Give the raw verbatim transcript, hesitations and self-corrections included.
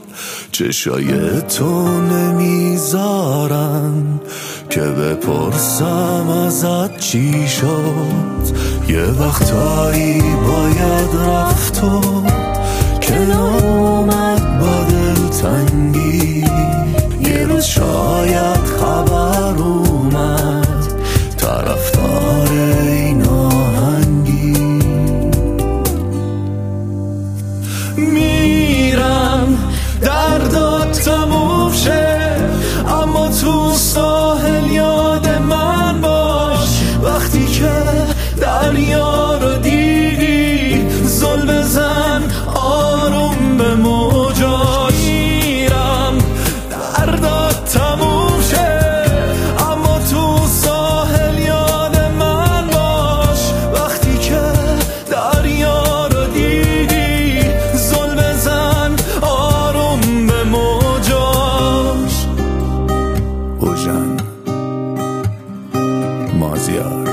چشای تو نمیذارن که بپرسم ازت چی شد. یه وقتایی باید رفت و کنار اومد با دلتنگی. یه روز شاید خبر اومد طرفدار این آهنگی. میرم دردات تموم شه، اما تو ساحل یاد من باش. وقتی که دریا رو دیدی زل بزن آروم به موجاش. میرم دردات تموم شه، اما تو ساحل یاد من باش. وقتی که دریا رو دیدی زل بزن آروم به موجاش. اوژن مازیار.